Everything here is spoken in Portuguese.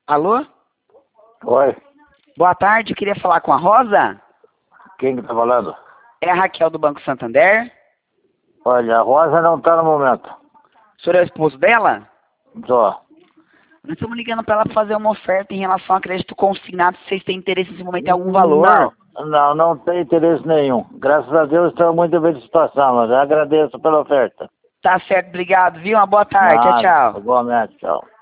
Alô? Oi, Boa tarde, queria falar com a Rosa. quem que tá falando? É a Raquel do Banco Santander. Olha, a Rosa não tá no momento. O senhor é o esposo dela? Só. Nós estamos ligando para ela para fazer uma oferta em relação ao crédito consignado, se vocês têm interesse nesse momento em algum valor. Não tem interesse nenhum. Graças a Deus estou muito bem de situação, mas eu agradeço pela oferta. Tá certo, obrigado, viu? Uma boa tarde, tchau, Nada, tchau. igualmente, tchau.